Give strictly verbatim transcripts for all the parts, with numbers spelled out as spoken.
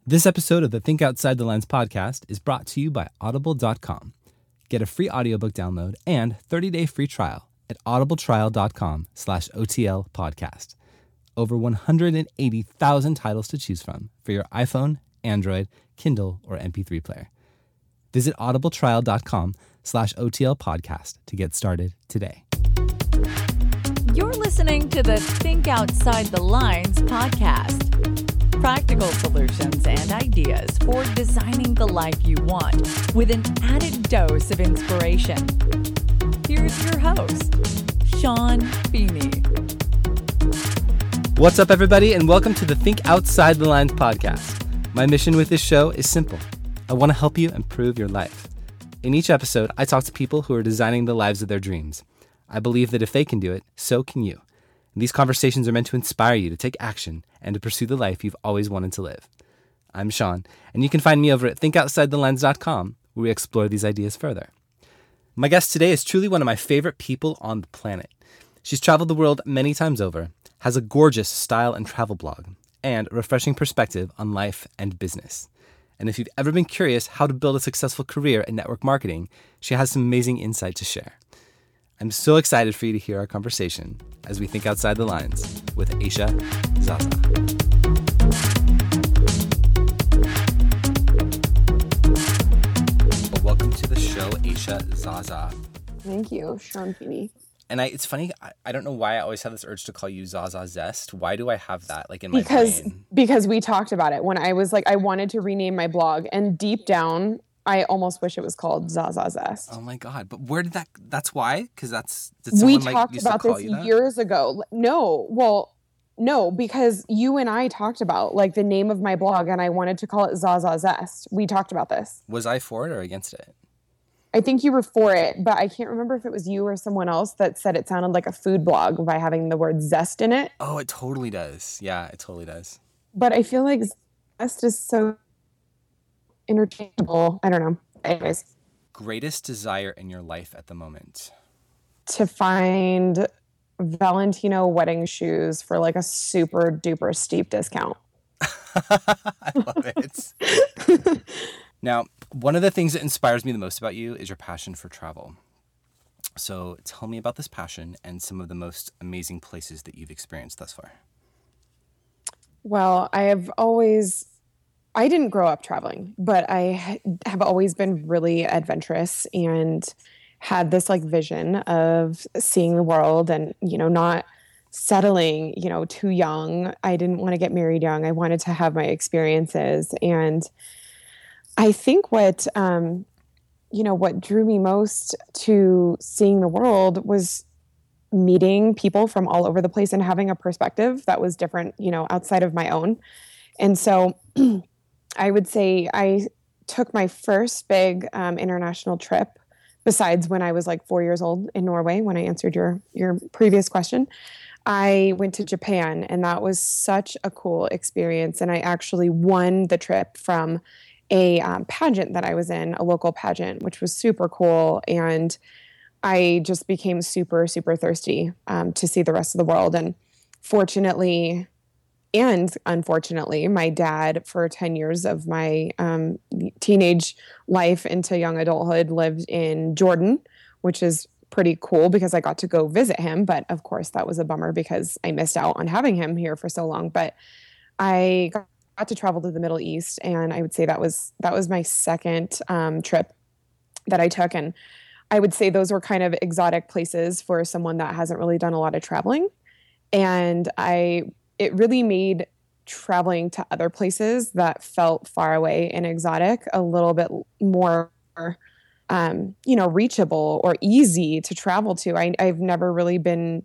This episode of the Think Outside the Lines podcast is brought to you by audible dot com. Get a free audiobook download and thirty-day free trial at audibletrial.com slash OTL podcast. Over one hundred eighty thousand titles to choose from for your iPhone, Android, Kindle, or M P three player. Visit audibletrial.com slash OTL podcast to get started today. You're listening to the Think Outside the Lines podcast. Practical solutions and ideas for designing the life you want with an added dose of inspiration. Here's your host, Sean Feeney. What's up, everybody, and welcome to the Think Outside the Lines podcast. My mission with this show is simple. I want to help you improve your life. In each episode, I talk to people who are designing the lives of their dreams. I believe that if they can do it, so can you. And these conversations are meant to inspire you to take action and to pursue the life you've always wanted to live. I'm Sean, and you can find me over at think outside the lines dot com, where we explore these ideas further. My guest today is truly one of my favorite people on the planet. She's traveled the world many times over, has a gorgeous style and travel blog, and a refreshing perspective on life and business. And if you've ever been curious how to build a successful career in network marketing, she has some amazing insight to share. I'm so excited for you to hear our conversation as we think outside the lines with Aisha Zaza. Well, welcome to the show, Aisha Zaza. Thank you, Sean Feeney. And I, it's funny, I, I don't know why I always have this urge to call you Zaza Zest. Why do I have that like in my because, brain? Because we talked about it when I was like, I wanted to rename my blog, and deep down, I almost wish it was called Zaza Zest. Oh my God. But where did that, that's why? Because that's, did we someone talked like, used about to call this you that? years ago. No, well, no, because you and I talked about like the name of my blog, and I wanted to call it Zaza Zest. We talked about this. Was I for it or against it? I think you were for it, but I can't remember if it was you or someone else that said it sounded like a food blog by having the word zest in it. Oh, it totally does. Yeah, it totally does. But I feel like zest is so interchangeable. I don't know. Anyways. Greatest desire in your life at the moment? To find Valentino wedding shoes for like a super duper steep discount. I love it. Now, one of the things that inspires me the most about you is your passion for travel. So tell me about this passion and some of the most amazing places that you've experienced thus far. Well, I have always, I didn't grow up traveling, but I have always been really adventurous and had this like vision of seeing the world and, you know, not settling, you know, too young. I didn't want to get married young. I wanted to have my experiences. And I think what, um, you know, what drew me most to seeing the world was meeting people from all over the place and having a perspective that was different, you know, outside of my own. And so I would say I took my first big um, international trip, besides when I was like four years old in Norway, when I answered your your previous question. I went to Japan, and that was such a cool experience. And I actually won the trip from a um, pageant that I was in, a local pageant, which was super cool. And I just became super, super thirsty um, to see the rest of the world. And fortunately, and unfortunately, my dad, for ten years of my um, teenage life into young adulthood, lived in Jordan, which is pretty cool because I got to go visit him. But of course, that was a bummer because I missed out on having him here for so long. But I got to travel to the Middle East, and I would say that was that was my second um, trip that I took. And I would say those were kind of exotic places for someone that hasn't really done a lot of traveling. And I it really made traveling to other places that felt far away and exotic a little bit more, um, you know, reachable or easy to travel to. I, I've never really been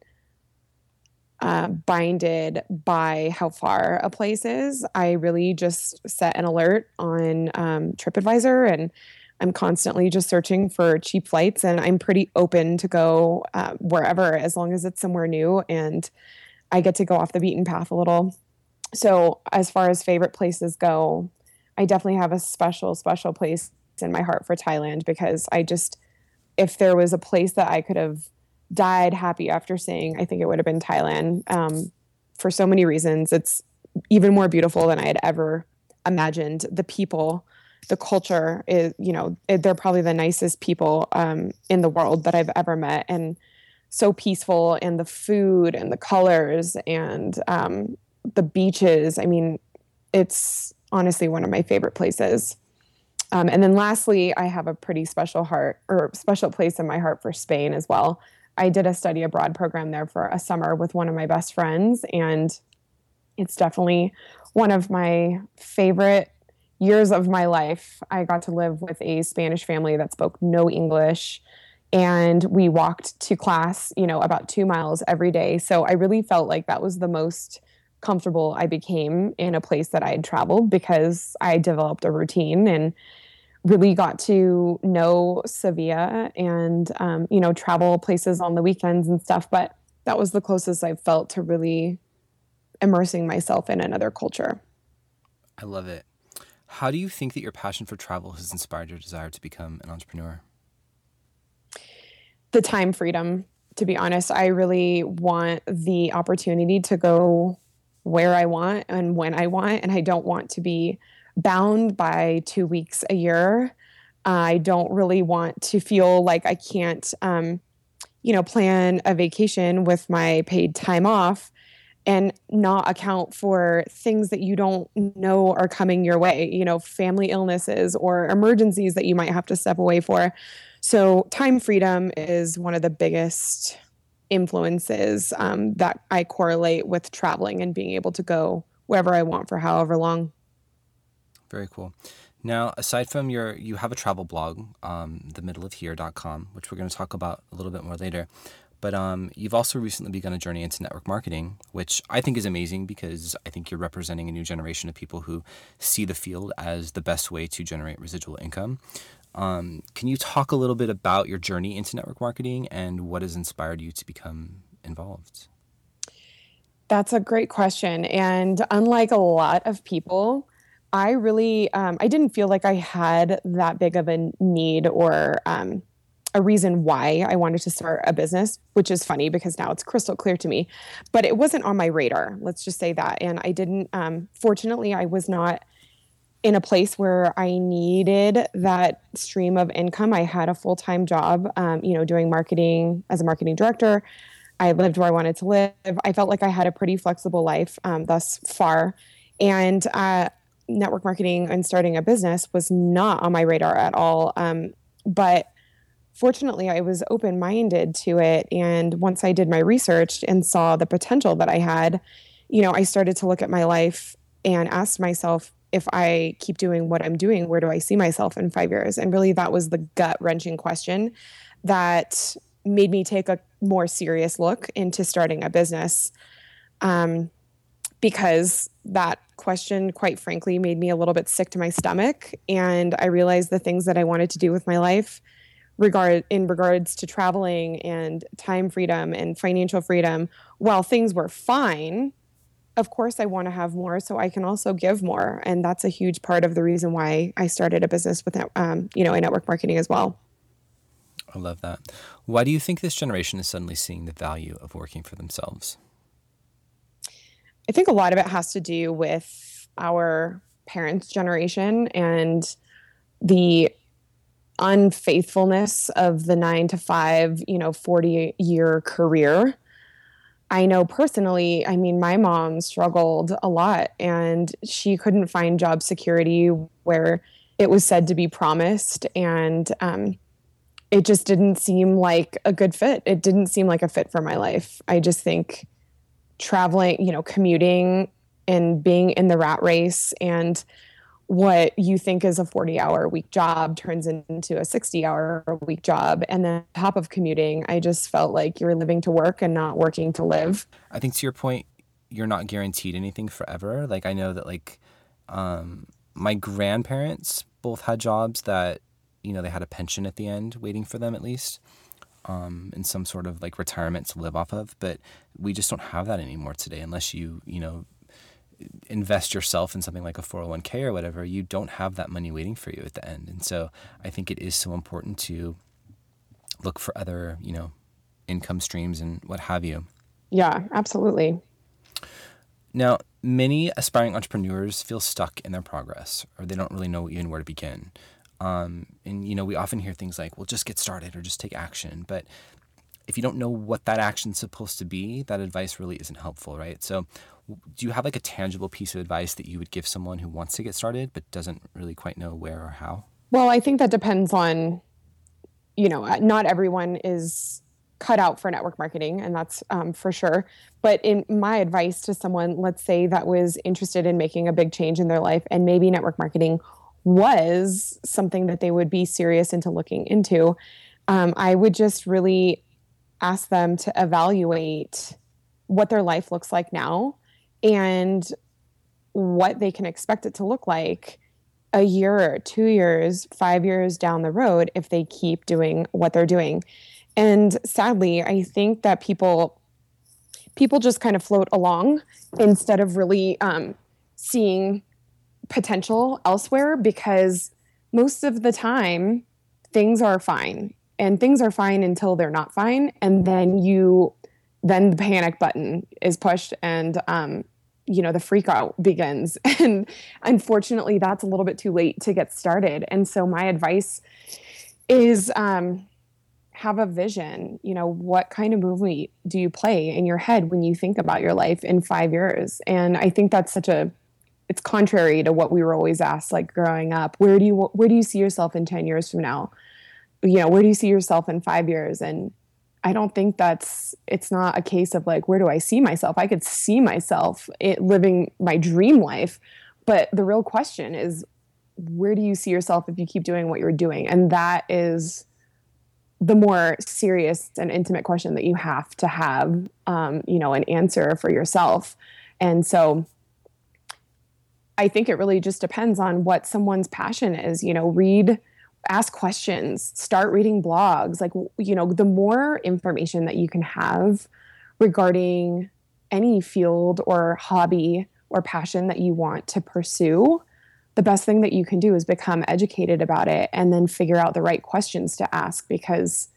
uh, binded by how far a place is. I really just set an alert on um, TripAdvisor, and I'm constantly just searching for cheap flights, and I'm pretty open to go uh, wherever, as long as it's somewhere new and I get to go off the beaten path a little. So as far as favorite places go, I definitely have a special, special place in my heart for Thailand, because I just, if there was a place that I could have died happy after seeing, I think it would have been Thailand. Um, for so many reasons, it's even more beautiful than I had ever imagined. The people, the culture is, you know, they're probably the nicest people um, in the world that I've ever met, and so peaceful, and the food and the colors and um, the beaches. I mean, it's honestly one of my favorite places. Um, and then lastly, I have a pretty special heart or special place in my heart for Spain as well. I did a study abroad program there for a summer with one of my best friends, and it's definitely one of my favorite years of my life. I got to live with a Spanish family that spoke no English, and we walked to class, you know, about two miles every day. So I really felt like that was the most comfortable I became in a place that I had traveled, because I developed a routine and really got to know Sevilla and, um, you know, travel places on the weekends and stuff. But that was the closest I felt to really immersing myself in another culture. I love it. How do you think that your passion for travel has inspired your desire to become an entrepreneur? The time freedom, to be honest. I really want the opportunity to go where I want and when I want, and I don't want to be bound by two weeks a year. I don't really want to feel like I can't, um, you know, plan a vacation with my paid time off and not account for things that you don't know are coming your way, you know, family illnesses or emergencies that you might have to step away for. So time freedom is one of the biggest influences um, that I correlate with traveling and being able to go wherever I want for however long. Very cool. Now, aside from your, you have a travel blog, um, the middle of here dot com, which we're going to talk about a little bit more later. But um, you've also recently begun a journey into network marketing, which I think is amazing, because I think you're representing a new generation of people who see the field as the best way to generate residual income. Um, can you talk a little bit about your journey into network marketing and what has inspired you to become involved? That's a great question. And unlike a lot of people, I really, um, I didn't feel like I had that big of a need or um, a reason why I wanted to start a business, which is funny because now it's crystal clear to me, but it wasn't on my radar. Let's just say that. And I didn't, um, fortunately, I was not in a place where I needed that stream of income. I had a full-time job, um, you know, doing marketing as a marketing director. I lived where I wanted to live. I felt like I had a pretty flexible life um, thus far. And uh, network marketing and starting a business was not on my radar at all. Um, but fortunately, I was open-minded to it. And once I did my research and saw the potential that I had, you know, I started to look at my life and ask myself, if I keep doing what I'm doing, where do I see myself in five years? And really, that was the gut-wrenching question that made me take a more serious look into starting a business. Um, because that question, quite frankly, made me a little bit sick to my stomach. And I realized the things that I wanted to do with my life regard in regards to traveling and time freedom and financial freedom, while things were fine, of course, I want to have more so I can also give more. And that's a huge part of the reason why I started a business with, um, you know, in network marketing as well. I love that. Why do you think this generation is suddenly seeing the value of working for themselves? I think a lot of it has to do with our parents' generation and the unfaithfulness of the nine to five, you know, forty year career. I know personally, I mean, my mom struggled a lot and she couldn't find job security where it was said to be promised. And um, it just didn't seem like a good fit. It didn't seem like a fit for my life. I just think traveling, you know, commuting and being in the rat race and what you think is a forty hour a week job turns into a sixty hour a week job. And then on top of commuting, I just felt like you're living to work and not working to live. I think to your point, you're not guaranteed anything forever. Like I know that like um, my grandparents both had jobs that, you know, they had a pension at the end waiting for them at least. Um, and some sort of like retirement to live off of. But we just don't have that anymore today unless you, you know, invest yourself in something like a four oh one k or whatever. You don't have that money waiting for you at the end. And so I think it is so important to look for other, you know, income streams and what have you. Yeah, absolutely. Now, many aspiring entrepreneurs feel stuck in their progress, or they don't really know even where to begin. Um, and, you know, we often hear things like, well, just get started or just take action. But if you don't know what that action's supposed to be, that advice really isn't helpful, right? So do you have like a tangible piece of advice that you would give someone who wants to get started but doesn't really quite know where or how? Well, I think that depends on, you know, not everyone is cut out for network marketing, and that's um, for sure. But in my advice to someone, let's say that was interested in making a big change in their life, and maybe network marketing was something that they would be serious into looking into, um, I would just really ask them to evaluate what their life looks like now and what they can expect it to look like a year, two years, five years down the road if they keep doing what they're doing. And sadly, I think that people people just kind of float along instead of really um, seeing potential elsewhere, because most of the time things are fine, and things are fine until they're not fine. And then you, then the panic button is pushed, and, um, you know, the freak out begins. And unfortunately, that's a little bit too late to get started. And so my advice is, um, have a vision. You know, what kind of movie do you play in your head when you think about your life in five years? And I think that's such a, it's contrary to what we were always asked, like growing up. Where do you, where do you see yourself in ten years from now? You know, where do you see yourself in five years? And I don't think that's, it's not a case of like, where do I see myself? I could see myself it, living my dream life. But the real question is, where do you see yourself if you keep doing what you're doing? And that is the more serious and intimate question that you have to have, um, you know, an answer for yourself. And so I think it really just depends on what someone's passion is. You know, read, ask questions, start reading blogs. Like, you know, the more information that you can have regarding any field or hobby or passion that you want to pursue, the best thing that you can do is become educated about it and then figure out the right questions to ask, because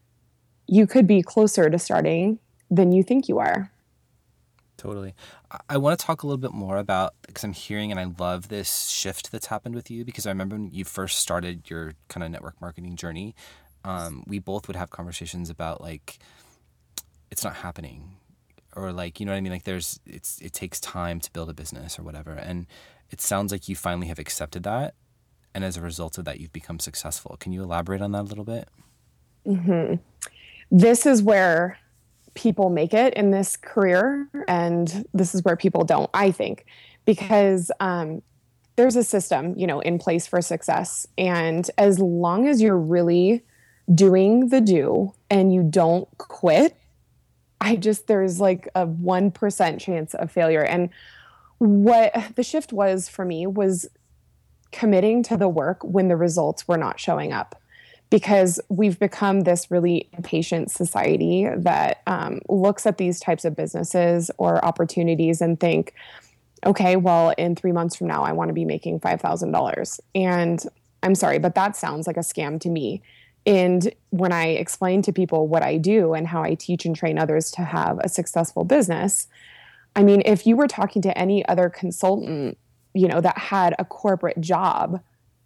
you could be closer to starting than you think you are. Totally. I want to talk a little bit more about, because I'm hearing and I love this shift that's happened with you, because I remember when you first started your kind of network marketing journey, um, we both would have conversations about like, it's not happening, or like, you know what I mean? Like there's, it's, it takes time to build a business or whatever. And it sounds like you finally have accepted that. And as a result of that, you've become successful. Can you elaborate on that a little bit? Mm-hmm. This is where people make it in this career, and this is where people don't, I think, because um, there's a system, you know, in place for success. And as long as you're really doing the do and you don't quit, I just, there's like a one percent chance of failure. And what the shift was for me was committing to the work when the results were not showing up. Because we've become this really impatient society that um, looks at these types of businesses or opportunities and think, okay, well, in three months from now, I want to be making five thousand dollars. And I'm sorry, but that sounds like a scam to me. And when I explain to people what I do and how I teach and train others to have a successful business, I mean, if you were talking to any other consultant, you know, that had a corporate job,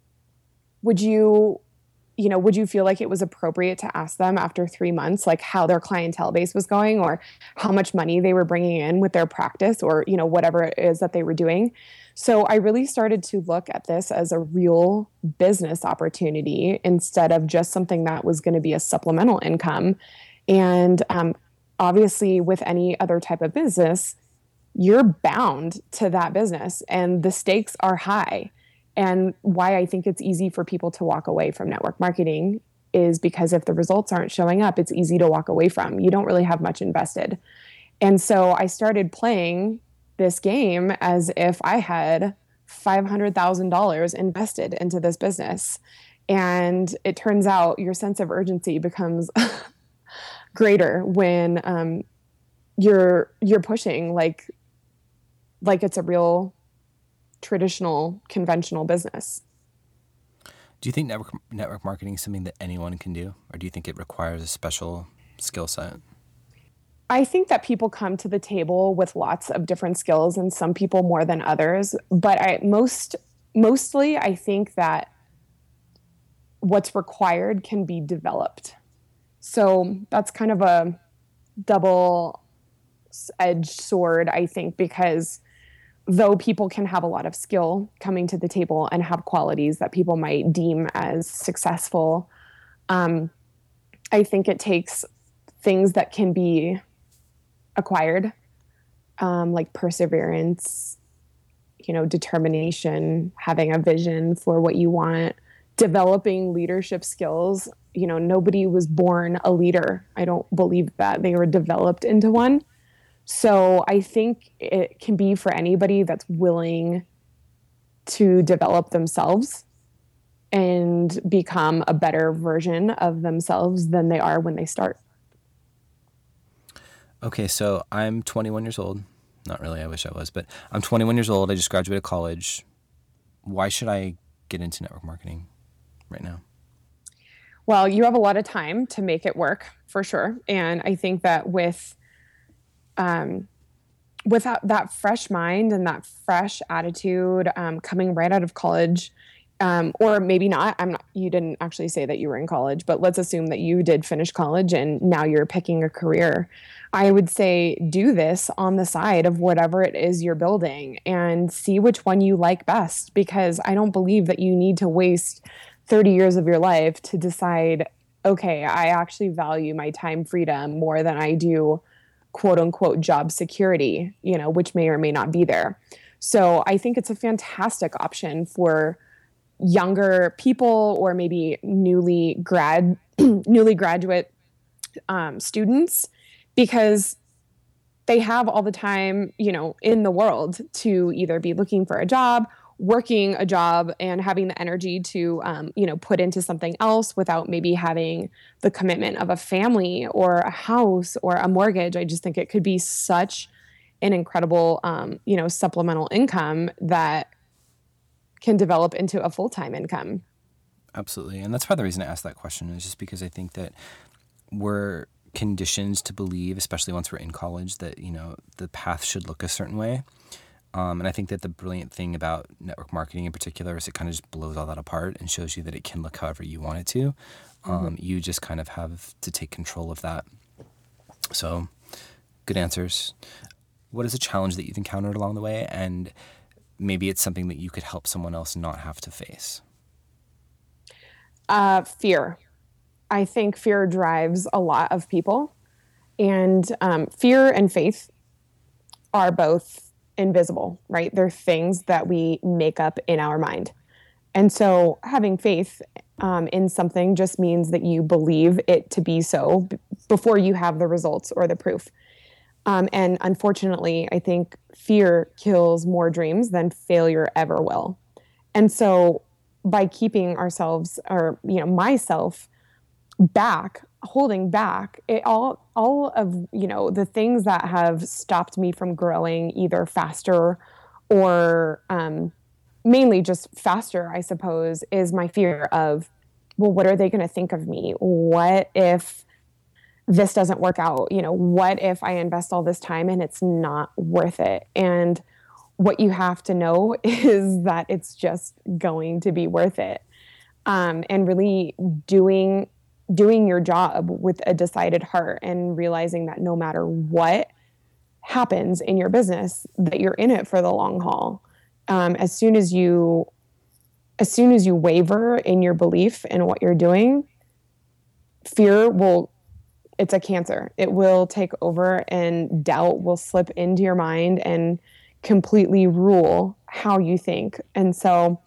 would you... you know, would you feel like it was appropriate to ask them after three months, like how their clientele base was going or how much money they were bringing in with their practice or, you know, whatever it is that they were doing? So I really started to look at this as a real business opportunity instead of just something that was going to be a supplemental income. And um, obviously with any other type of business, you're bound to that business and the stakes are high. And why I think it's easy for people to walk away from network marketing is because if the results aren't showing up, it's easy to walk away from. You don't really have much invested. And so I started playing this game as if I had five hundred thousand dollars invested into this business. And it turns out your sense of urgency becomes greater when um, you're you're pushing like like it's a real traditional, conventional business. Do you think network network marketing is something that anyone can do, or do you think it requires a special skill set? I think that people come to the table with lots of different skills, and some people more than others. But I most mostly I think that what's required can be developed. So that's kind of a double-edged sword, I think, because though people can have a lot of skill coming to the table and have qualities that people might deem as successful, um, I think it takes things that can be acquired, um, like perseverance, you know, determination, having a vision for what you want, developing leadership skills. You know, nobody was born a leader. I don't believe that. They were developed into one. So I think it can be for anybody that's willing to develop themselves and become a better version of themselves than they are when they start. Okay, so I'm twenty-one years old. Not really, I wish I was, but I'm twenty-one years old. I just graduated college. Why should I get into network marketing right now? Well, you have a lot of time to make it work, for sure. And I think that with um, without that fresh mind and that fresh attitude, um, coming right out of college, um, or maybe not, I'm not, you didn't actually say that you were in college, but let's assume that you did finish college and now you're picking a career. I would say do this on the side of whatever it is you're building and see which one you like best, because I don't believe that you need to waste thirty years of your life to decide, okay, I actually value my time freedom more than I do quote unquote job security, you know, which may or may not be there. So I think it's a fantastic option for younger people or maybe newly grad, newly graduate um, students, because they have all the time, you know, in the world to either be looking for a job, working a job, and having the energy to, um, you know, put into something else without maybe having the commitment of a family or a house or a mortgage. I just think it could be such an incredible, um, you know, supplemental income that can develop into a full-time income. Absolutely. And that's part of the reason I asked that question, is just because I think that we're conditioned to believe, especially once we're in college, that, you know, the path should look a certain way. Um, and I think that the brilliant thing about network marketing in particular is it kind of just blows all that apart and shows you that it can look however you want it to. Um, mm-hmm. You just kind of have to take control of that. So, good answers. What is a challenge that you've encountered along the way? And maybe it's something that you could help someone else not have to face. Uh, fear. I think fear drives a lot of people. And um, fear and faith are both invisible, right? They're things that we make up in our mind. And so having faith um, in something just means that you believe it to be so b- before you have the results or the proof. Um, and unfortunately, I think fear kills more dreams than failure ever will. And so by keeping ourselves, or, you know, myself back, holding back, it all, all of, you know, the things that have stopped me from growing either faster or um, mainly just faster, I suppose, is my fear of, well, what are they going to think of me? What if this doesn't work out? You know, what if I invest all this time and it's not worth it? And what you have to know is that it's just going to be worth it. Um, and really doing doing your job with a decided heart and realizing that no matter what happens in your business, that you're in it for the long haul. Um, as soon as you, as soon as you waver in your belief in what you're doing, fear will, it's a cancer. It will take over and doubt will slip into your mind and completely rule how you think. And so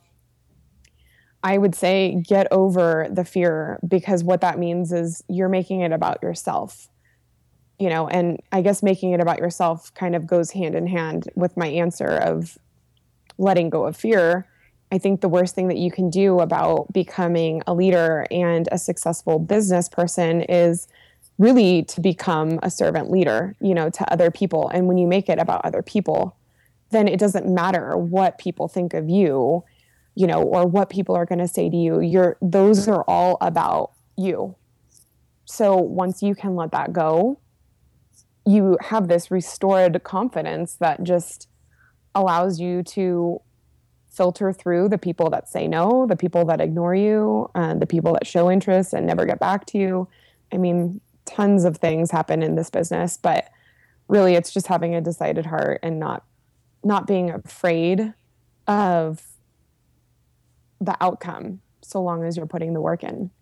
I would say get over the fear, because what that means is you're making it about yourself, you know, and I guess making it about yourself kind of goes hand in hand with my answer of letting go of fear. I think the worst thing that you can do about becoming a leader and a successful business person is really to become a servant leader, you know, to other people. And when you make it about other people, then it doesn't matter what people think of you, you know, or what people are going to say to you. You're, those are all about you. So once you can let that go, you have this restored confidence that just allows you to filter through the people that say no, the people that ignore you, and the people that show interest and never get back to you. I mean, tons of things happen in this business, but really it's just having a decided heart and not not being afraid of the outcome so long as you're putting the work in.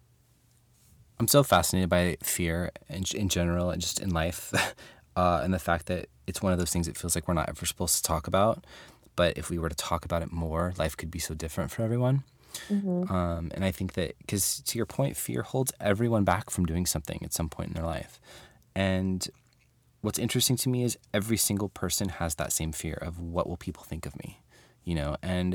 I'm so fascinated by fear in, in general and just in life uh, and the fact that it's one of those things it feels like we're not ever supposed to talk about. But if we were to talk about it more, life could be so different for everyone. Mm-hmm. Um, and I think that, because to your point, fear holds everyone back from doing something at some point in their life. And what's interesting to me is every single person has that same fear of what will people think of me, you know, and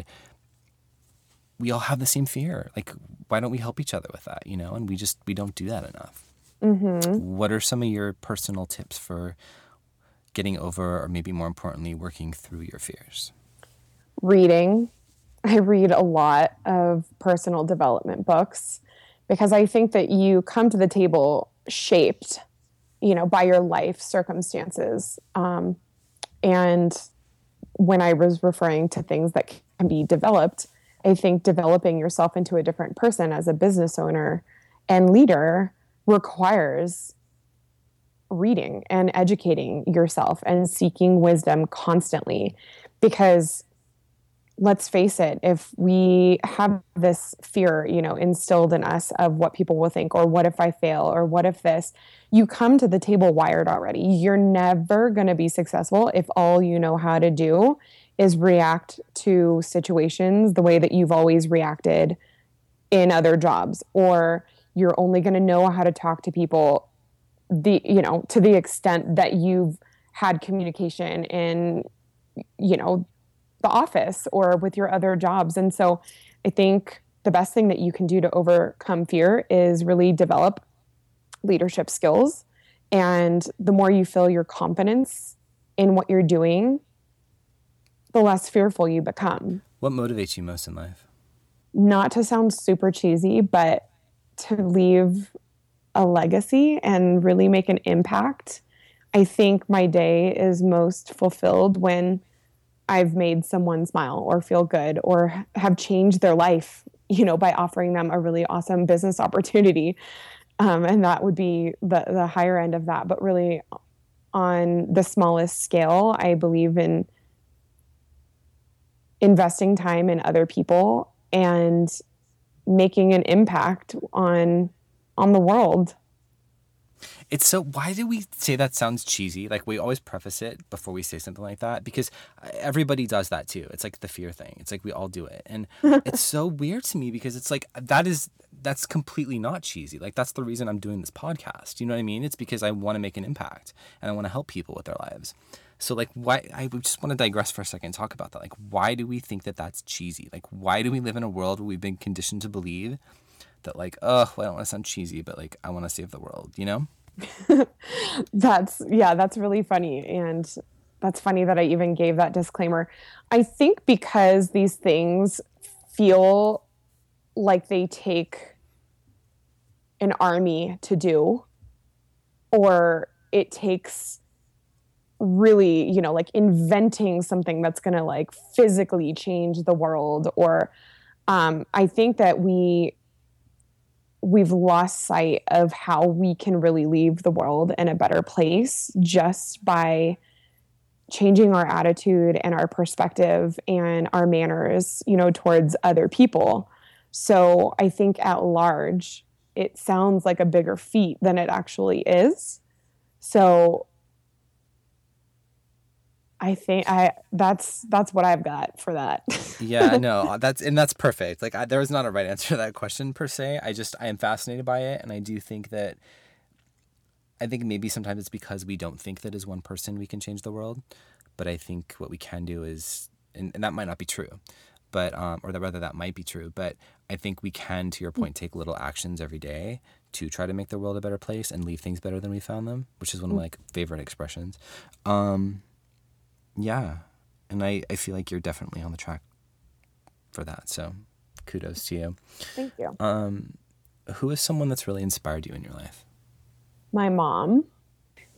we all have the same fear. Like, why don't we help each other with that, you know? And we just, we don't do that enough. Mm-hmm. What are some of your personal tips for getting over, or maybe more importantly, working through your fears? Reading. I read a lot of personal development books because I think that you come to the table shaped, you know, by your life circumstances. Um, and when I was referring to things that can be developed, I think developing yourself into a different person as a business owner and leader requires reading and educating yourself and seeking wisdom constantly. Because let's face it, if we have this fear, you know, instilled in us of what people will think, or what if I fail, or what if this, you come to the table wired already. You're never going to be successful if all you know how to do is react to situations the way that you've always reacted in other jobs, or you're only going to know how to talk to people the, you know, to the extent that you've had communication in, you know, the office or with your other jobs. And so I think the best thing that you can do to overcome fear is really develop leadership skills. And the more you feel your confidence in what you're doing, the less fearful you become. What motivates you most in life? Not to sound super cheesy, but to leave a legacy and really make an impact. I think my day is most fulfilled when I've made someone smile or feel good or have changed their life, you know, by offering them a really awesome business opportunity. Um, and that would be the, the higher end of that. But really on the smallest scale, I believe in investing time in other people and making an impact on, on the world. It's so, why do we say that sounds cheesy? Like, we always preface it before we say something like that, because everybody does that too. It's like the fear thing. It's like we all do it. And it's so weird to me because it's like, that is, that's completely not cheesy. Like, that's the reason I'm doing this podcast. You know what I mean? It's because I want to make an impact and I want to help people with their lives. So like, why, I just want to digress for a second and talk about that. Like, why do we think that that's cheesy? Like, why do we live in a world where we've been conditioned to believe that, like, oh, well, I don't want to sound cheesy, but like, I want to save the world, you know? That's, yeah, that's really funny. And that's funny that I even gave that disclaimer. I think because these things feel like they take an army to do, or it takes really, you know, like inventing something that's going to like physically change the world. Or um, I think that we we've lost sight of how we can really leave the world in a better place just by changing our attitude and our perspective and our manners, you know, towards other people. So I think at large, it sounds like a bigger feat than it actually is. So I think I that's that's what I've got for that. Yeah, no, that's and that's perfect. Like, I, there is not a right answer to that question per se. I just I am fascinated by it, and I do think that I think maybe sometimes it's because we don't think that as one person we can change the world, but I think what we can do is, and, and that might not be true, but um, or that rather that might be true, but I think we can, to your point, take little actions every day to try to make the world a better place and leave things better than we found them, which is one of my like favorite expressions. Um, Yeah. And I, I feel like you're definitely on the track for that. So kudos to you. Thank you. Um, who is someone that's really inspired you in your life? My mom.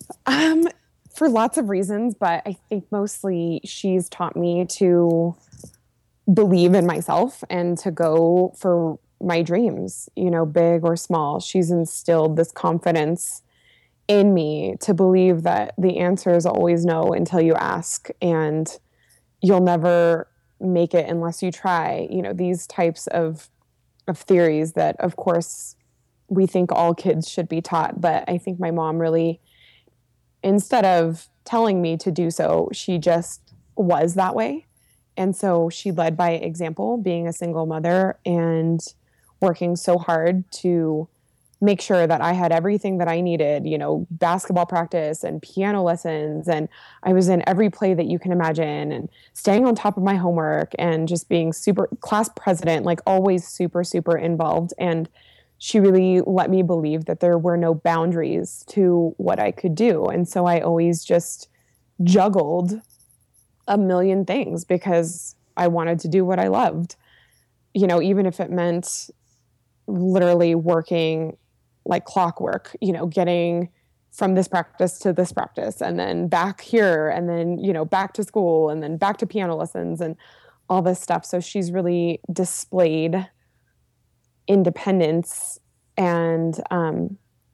Um, for lots of reasons, but I think mostly she's taught me to believe in myself and to go for my dreams, you know, big or small. She's instilled this confidence in me to believe that the answer is always no until you ask, and you'll never make it unless you try. You know, these types of of theories that, of course, we think all kids should be taught. But I think my mom really, instead of telling me to do so, she just was that way. And so she led by example, being a single mother and working so hard to make sure that I had everything that I needed, you know, basketball practice and piano lessons. And I was in every play that you can imagine, and staying on top of my homework and just being super class president, like always super, super involved. And she really let me believe that there were no boundaries to what I could do. And so I always just juggled a million things because I wanted to do what I loved, you know, even if it meant literally working like clockwork, you know, getting from this practice to this practice and then back here and then, you know, back to school and then back to piano lessons and all this stuff. So she's really displayed independence and, um,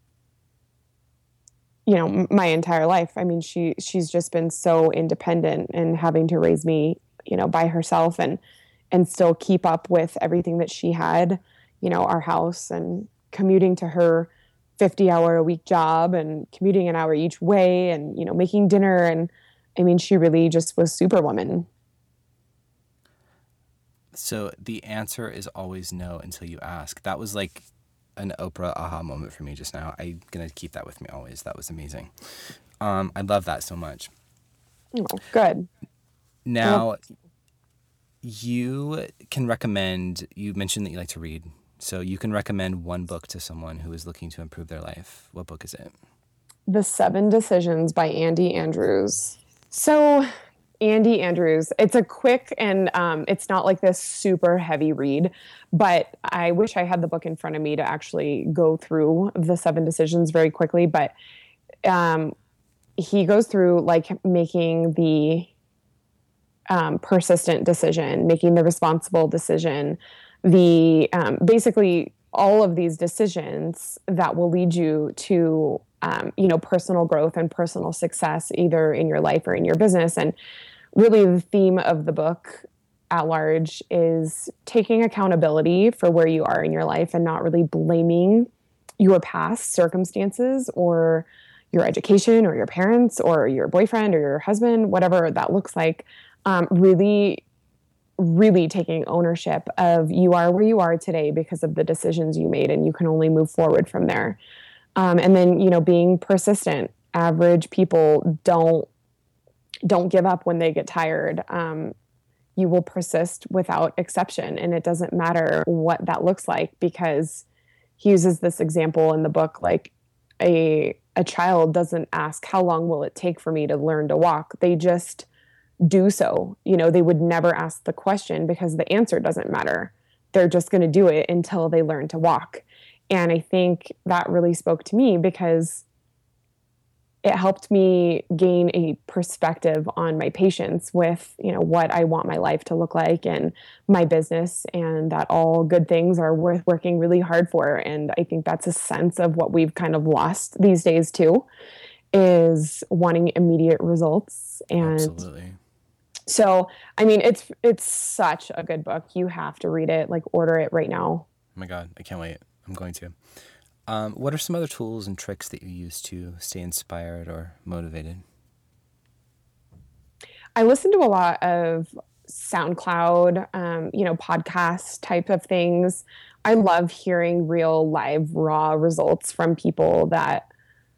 you know, my entire life. I mean, she, she's just been so independent and having to raise me, you know, by herself and, and still keep up with everything that she had, you know, our house and commuting to her fifty hour a week job and commuting an hour each way and, you know, making dinner. And I mean, she really just was superwoman. So the answer is always no until you ask. That was like an Oprah aha moment for me just now. I'm going to keep that with me always. That was amazing. Um, I love that so much. Oh, good. Now, well, you can recommend, you mentioned that you like to read. So you can recommend one book to someone who is looking to improve their life. What book is it? The Seven Decisions by Andy Andrews. So Andy Andrews, it's a quick and um, it's not like this super heavy read, but I wish I had the book in front of me to actually go through the seven decisions very quickly. But um, he goes through like making the um, persistent decision, making the responsible decision, the um, basically all of these decisions that will lead you to, um, you know, personal growth and personal success, either in your life or in your business. And really the theme of the book at large is taking accountability for where you are in your life and not really blaming your past circumstances or your education or your parents or your boyfriend or your husband, whatever that looks like. Um, really really taking ownership of you are where you are today because of the decisions you made, and you can only move forward from there. Um, and then, you know, being persistent. Average people don't, don't give up when they get tired. Um, you will persist without exception. And it doesn't matter what that looks like, because he uses this example in the book, like a, a child doesn't ask, how long will it take for me to learn to walk? They just do so. You know, they would never ask the question because the answer doesn't matter. They're just going to do it until they learn to walk. And I think that really spoke to me because it helped me gain a perspective on my patience with, you know, what I want my life to look like and my business, and that all good things are worth working really hard for. And I think that's a sense of what we've kind of lost these days too, is wanting immediate results. And Absolutely. So, I mean, it's it's such a good book. You have to read it, like order it right now. Oh my God, I can't wait. I'm going to. Um, what are some other tools and tricks that you use to stay inspired or motivated? I listen to a lot of SoundCloud, um, you know, podcast type of things. I love hearing real live raw results from people that,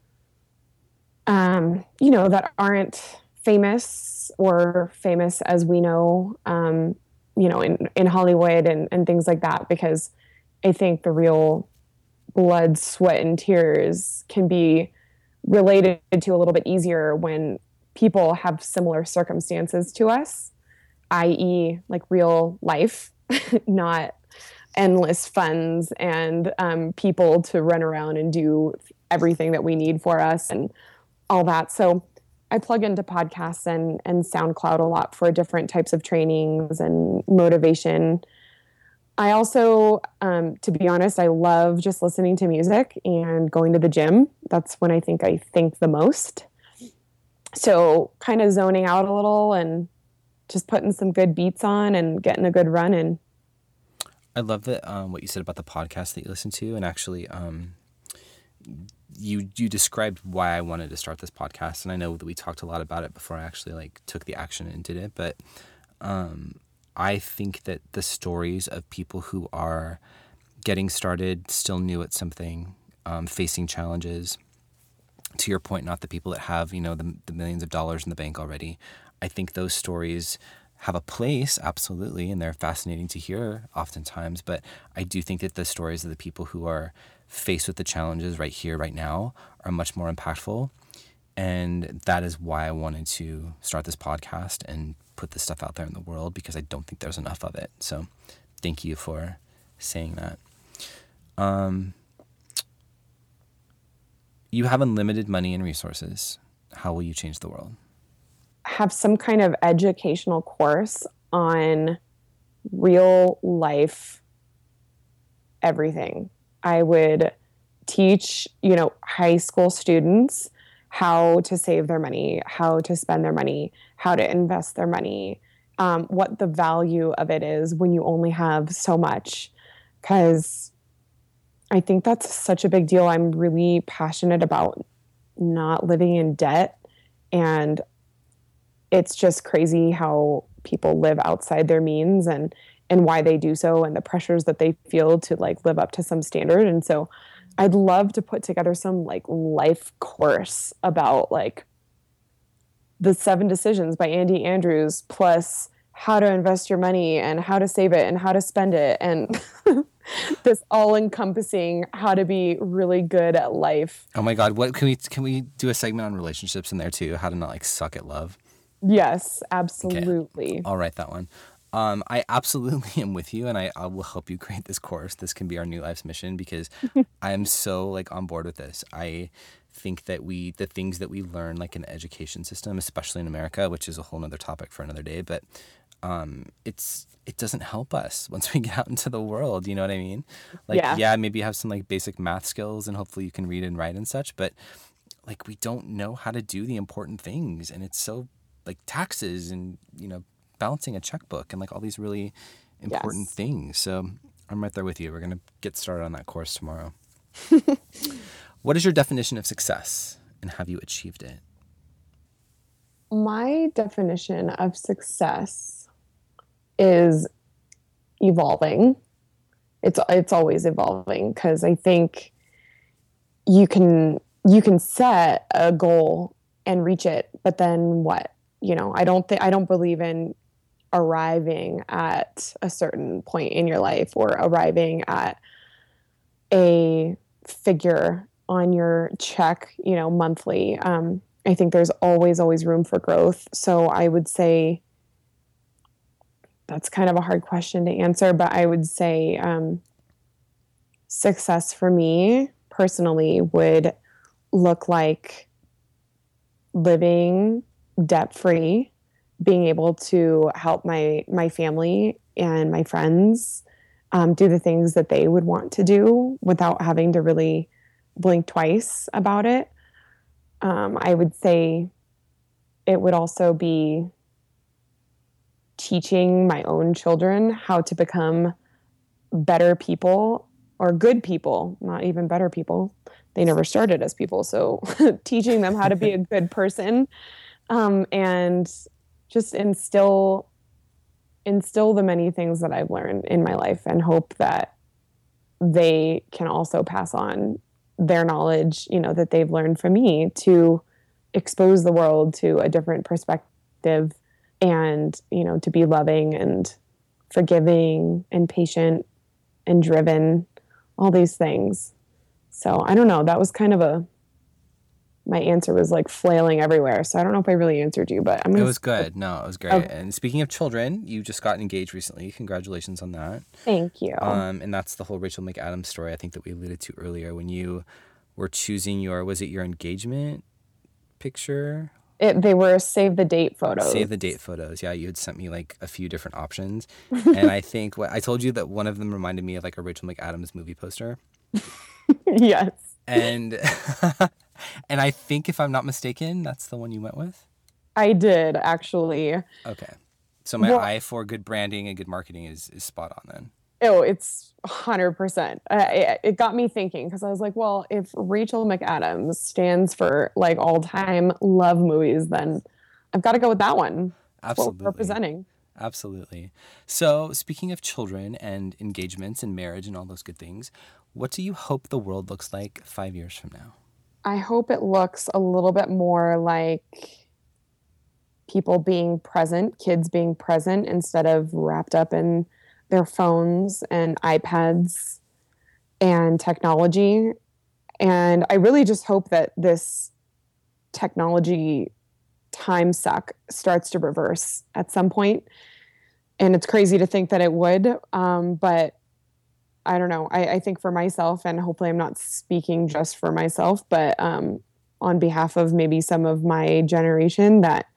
um, you know, that aren't famous or famous as we know, um, you know, in, in Hollywood and, and things like that, because I think the real blood, sweat, and tears can be related to a little bit easier when people have similar circumstances to us, that is like real life, not endless funds and um, people to run around and do everything that we need for us. And all that. So I plug into podcasts and, and SoundCloud a lot for different types of trainings and motivation. I also, um, to be honest, I love just listening to music and going to the gym. That's when I think I think the most. So kind of zoning out a little and just putting some good beats on and getting a good run in. I love that um, what you said about the podcast that you listen to, and actually um, you you described why I wanted to start this podcast, and I know that we talked a lot about it before I actually like took the action and did it, but um, I think that the stories of people who are getting started, still new at something, um, facing challenges, to your point, not the people that have, you know, the, the millions of dollars in the bank already. I think those stories have a place, absolutely, and they're fascinating to hear oftentimes, but I do think that the stories of the people who are faced with the challenges right here, right now, are much more impactful, and that is why I wanted to start this podcast and put this stuff out there in the world, because I don't think there's enough of it. So thank you for saying that. Um, you have unlimited money and resources. How will you change the world? Have some kind of educational course on real life everything. I would teach, you know, high school students how to save their money, how to spend their money, how to invest their money, um, what the value of it is when you only have so much. Because I think that's such a big deal. I'm really passionate about not living in debt, and it's just crazy how people live outside their means and, and why they do so and the pressures that they feel to like live up to some standard. And so I'd love to put together some like life course about like the seven decisions by Andy Andrews, plus how to invest your money and how to save it and how to spend it. And this all encompassing how to be really good at life. Oh my God. What can we, can we do a segment on relationships in there too? How to not like suck at love. Yes, absolutely. Okay. I'll write that one. Um, I absolutely am with you, and I, I will help you create this course. This can be our new life's mission, because I am so like on board with this. I think that we, the things that we learn like in the education system, especially in America, which is a whole nother topic for another day, but um, it's, it doesn't help us once we get out into the world. You know what I mean? Like, yeah, yeah maybe you have some like basic math skills and hopefully you can read and write and such, but like we don't know how to do the important things, and it's so like taxes and, you know, balancing a checkbook and like all these really important yes. things. So I'm right there with you. We're going to get started on that course tomorrow. What is your definition of success, and have you achieved it? My definition of success is evolving. It's it's always evolving, because I think you can you can set a goal and reach it, but then what? You know, I don't think I don't believe in arriving at a certain point in your life or arriving at a figure on your check, you know, monthly. Um, I think there's always, always room for growth. So I would say that's kind of a hard question to answer, but I would say um, success for me personally would look like living debt-free, being able to help my my family and my friends um, do the things that they would want to do without having to really blink twice about it. Um, I would say it would also be teaching my own children how to become better people, or good people, not even better people. They never started as people, so teaching them how to be a good person. Um, and just instill instill the many things that I've learned in my life, and hope that they can also pass on their knowledge, you know, that they've learned from me, to expose the world to a different perspective, and, you know, to be loving and forgiving and patient and driven, all these things. So I don't know, that was kind of a my answer was like flailing everywhere. So I don't know if I really answered you, but I'm gonna... It was good. No, it was great. Okay. And speaking of children, you just got engaged recently. Congratulations on that. Thank you. Um, and that's the whole Rachel McAdams story, I think, that we alluded to earlier when you were choosing your, was it your engagement picture. It, they were save the date photos. Save the date photos. Yeah, you had sent me like a few different options. And I think what I told you that one of them reminded me of like a Rachel McAdams movie poster. Yes. And and I think if I'm not mistaken, that's the one you went with? I did, actually. Okay. So my Well, eye for good branding and good marketing is, is spot on then. Oh, it's one hundred percent. Uh, it, it got me thinking because I was like, well, if Rachel McAdams stands for like all time love movies, then I've got to go with that one. That's Absolutely. what we're representing. Absolutely. So speaking of children and engagements and marriage and all those good things, what do you hope the world looks like five years from now? I hope it looks a little bit more like people being present, kids being present instead of wrapped up in their phones and iPads and technology. And I really just hope that this technology time suck starts to reverse at some point. And it's crazy to think that it would. Um, but I don't know. I, I think for myself, and hopefully I'm not speaking just for myself, but um, on behalf of maybe some of my generation, that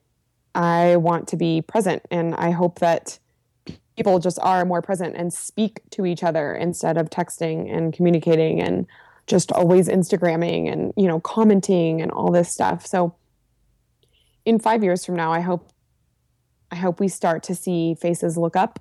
I want to be present. And I hope that people just are more present and speak to each other instead of texting and communicating and just always Instagramming and, you know, commenting and all this stuff. So in five years from now, I hope, I hope we start to see faces look up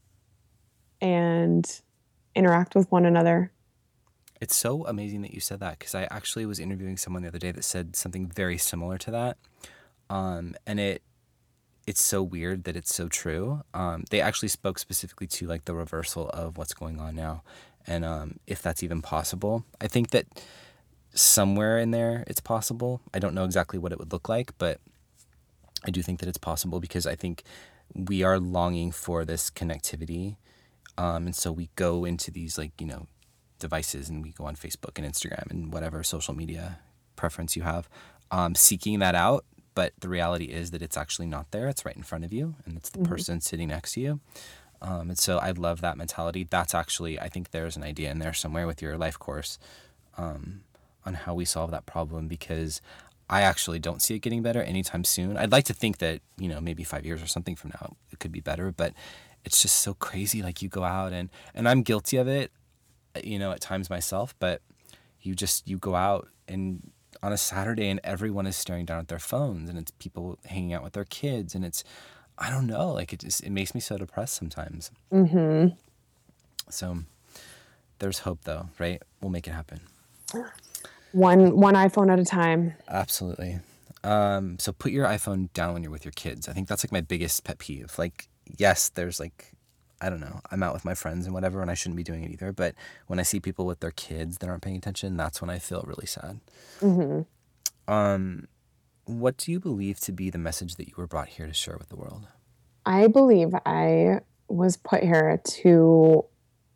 and interact with one another. It's so amazing that you said that, because I actually was interviewing someone the other day that said something very similar to that. Um, and it, it's so weird that it's so true. Um, they actually spoke specifically to like the reversal of what's going on now, and um, if that's even possible. I think that somewhere in there it's possible. I don't know exactly what it would look like, but I do think that it's possible, because I think we are longing for this connectivity. Um, and so we go into these like, you know, devices, and we go on Facebook and Instagram and whatever social media preference you have, um, seeking that out. But the reality is that it's actually not there. It's right in front of you, and it's the mm-hmm. person sitting next to you. Um, and so I love that mentality. That's actually, I think there's an idea in there somewhere with your life course um, on how we solve that problem, because I actually don't see it getting better anytime soon. I'd like to think that, you know, maybe five years or something from now, it could be better, but it's just so crazy. Like you go out and, and I'm guilty of it, you know, at times myself, but you just, you go out and on a Saturday and everyone is staring down at their phones, and it's people hanging out with their kids, and it's, I don't know, like it just, it makes me so depressed sometimes. Mm-hmm. So there's hope though, right? We'll make it happen. One, one iPhone at a time. Absolutely. Um, so put your iPhone down when you're with your kids. I think that's like my biggest pet peeve. Like, yes, there's like, I don't know, I'm out with my friends and whatever, and I shouldn't be doing it either. But when I see people with their kids that aren't paying attention, that's when I feel really sad. Mm-hmm. Um, what do you believe to be the message that you were brought here to share with the world? I believe I was put here to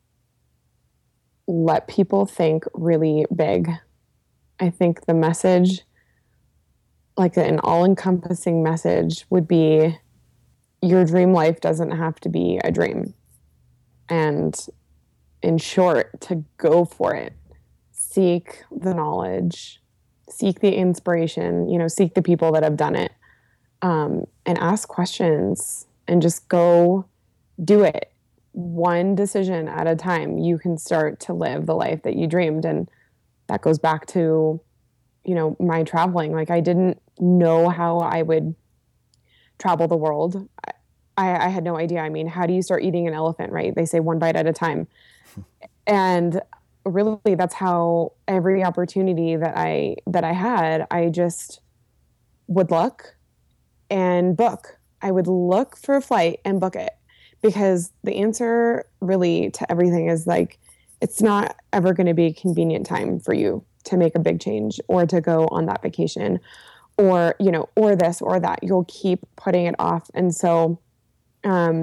let people think really big. I think the message, like an all-encompassing message, would be your dream life doesn't have to be a dream. And in short, to go for it. Seek the knowledge, seek the inspiration, you know, seek the people that have done it, um, and ask questions and just go do it. One decision at a time, you can start to live the life that you dreamed. And that goes back to, you know, my traveling. Like I didn't know how I would travel the world. I, I had no idea. I mean, how do you start eating an elephant, right? They say one bite at a time. And really, that's how every opportunity that I that I had, I just would look and book. I would look for a flight and book it, because the answer really to everything is like, it's not ever going to be a convenient time for you to make a big change or to go on that vacation or, you know, or this or that. You'll keep putting it off. And so um,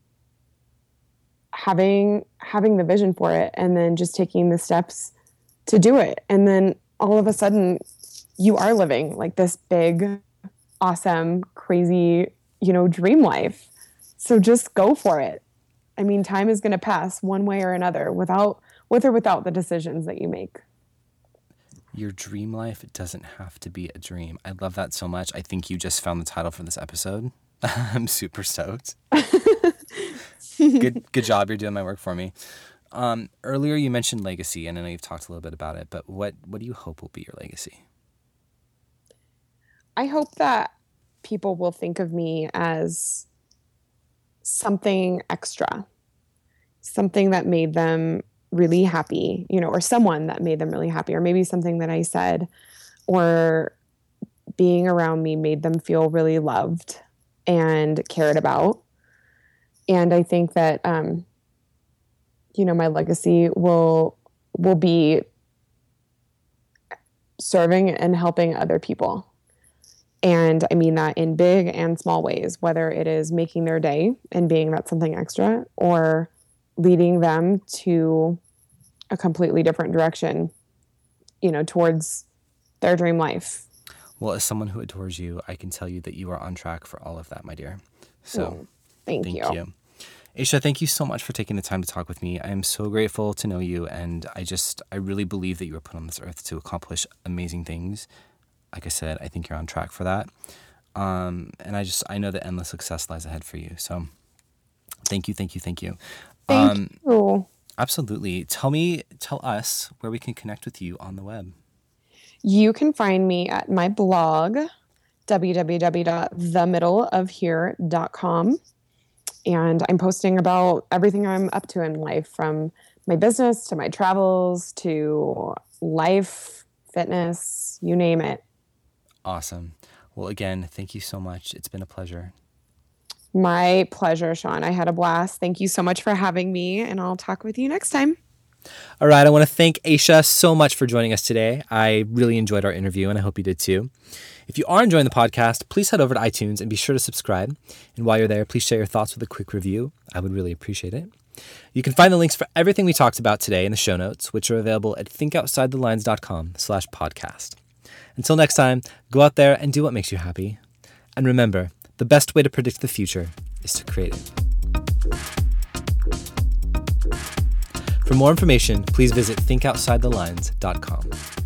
having, having the vision for it and then just taking the steps to do it. And then all of a sudden you are living like this big, awesome, crazy, you know, dream life. So just go for it. I mean, time is going to pass one way or another without, with or without the decisions that you make. Your dream life doesn't have to be a dream. I love that so much. I think you just found the title for this episode. I'm super stoked. Good good job. You're doing my work for me. Um, earlier you mentioned legacy, and I know you've talked a little bit about it, but what, what do you hope will be your legacy? I hope that people will think of me as something extra, something that made them really happy, you know, or someone that made them really happy, or maybe something that I said or being around me made them feel really loved and cared about. And I think that, um, you know, my legacy will, will be serving and helping other people. And I mean that in big and small ways, whether it is making their day and being that something extra, or leading them to a completely different direction, you know, towards their dream life. Well, as someone who adores you, I can tell you that you are on track for all of that, my dear. So oh, thank, thank you. you. Aisha, thank you so much for taking the time to talk with me. I am so grateful to know you, and I just, I really believe that you were put on this earth to accomplish amazing things. Like I said, I think you're on track for that. Um, and I just, I know that endless success lies ahead for you. So thank you, thank you, thank you. Thank um, you. Absolutely. Tell me, tell us where we can connect with you on the web. You can find me at my blog, w w w dot the middle of here dot com. And I'm posting about everything I'm up to in life, from my business to my travels to life, fitness, you name it. Awesome. Well, again, thank you so much. It's been a pleasure. My pleasure, Sean. I had a blast. Thank you so much for having me, and I'll talk with you next time. All right. I want to thank Aisha so much for joining us today. I really enjoyed our interview, and I hope you did too. If you are enjoying the podcast, please head over to iTunes and be sure to subscribe. And while you're there, please share your thoughts with a quick review. I would really appreciate it. You can find the links for everything we talked about today in the show notes, which are available at thinkoutsidelines.com slash podcast. Until next time, go out there and do what makes you happy. And remember, the best way to predict the future is to create it. For more information, please visit think outside the lines dot com.